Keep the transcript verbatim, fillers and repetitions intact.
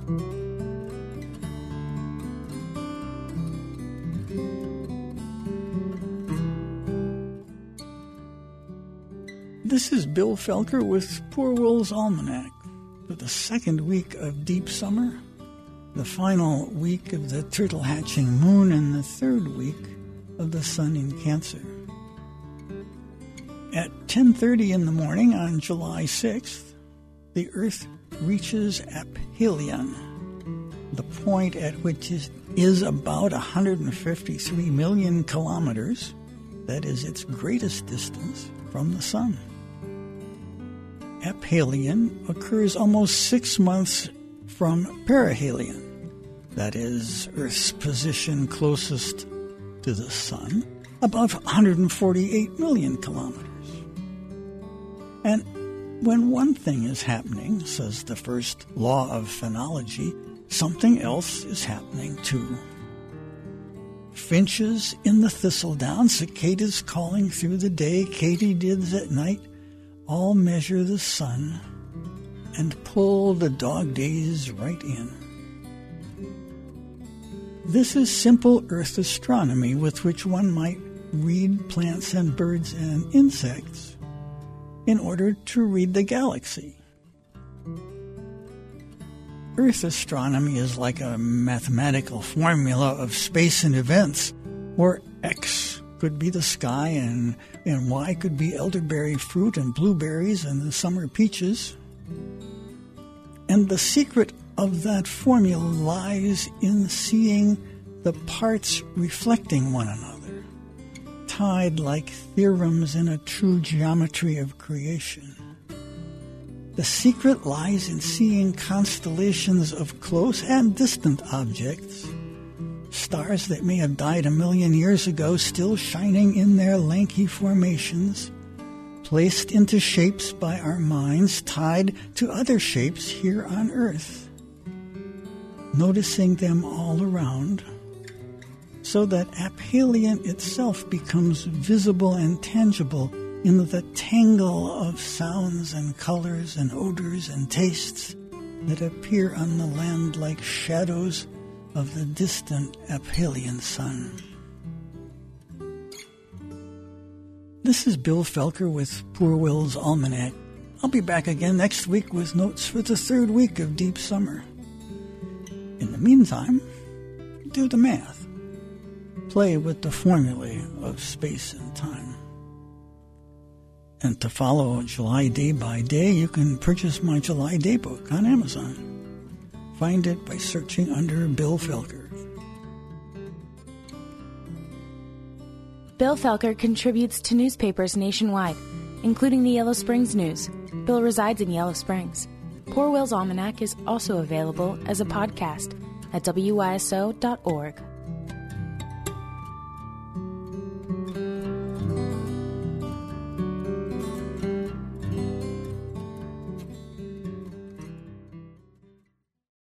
This is Bill Felker with Poor Will's Almanac for the second week of deep summer, the final week of the turtle hatching moon, and the third week of the sun in Cancer. At ten thirty in the morning on July sixth, the Earth reaches aphelion, the point at which is, is about one hundred fifty-three million kilometers. That is its greatest distance from the sun. Aphelion occurs almost six months from perihelion, that is, Earth's position closest to the sun, about one hundred forty-eight million kilometers. And when one thing is happening, says the first law of phenology, something else is happening too. Finches in the thistledown, cicadas calling through the day, katydids at night, all measure the sun and pull the dog days right in. This is simple Earth astronomy with which one might read plants and birds and insects in order to read the galaxy. Earth astronomy is like a mathematical formula of space and events, where X could be the sky and, and Y could be elderberry fruit and blueberries and the summer peaches. And the secret of that formula lies in seeing the parts reflecting one another, tied like theorems in a true geometry of creation. The secret lies in seeing constellations of close and distant objects, stars that may have died a million years ago still shining in their lanky formations, placed into shapes by our minds, tied to other shapes here on Earth, noticing them all around, so that aphelion itself becomes visible and tangible in the tangle of sounds and colors and odors and tastes that appear on the land like shadows of the distant aphelion sun. This is Bill Felker with Poor Will's Almanac. I'll be back again next week with notes for the third week of deep summer. In the meantime, do the math. Play with the formulae of space and time. And to follow July day by day, you can purchase my July Day book on Amazon. Find it by searching under Bill Felker. Bill Felker contributes to newspapers nationwide, including the Yellow Springs News. Bill resides in Yellow Springs. Poor Will's Almanac is also available as a podcast at W Y S O dot org.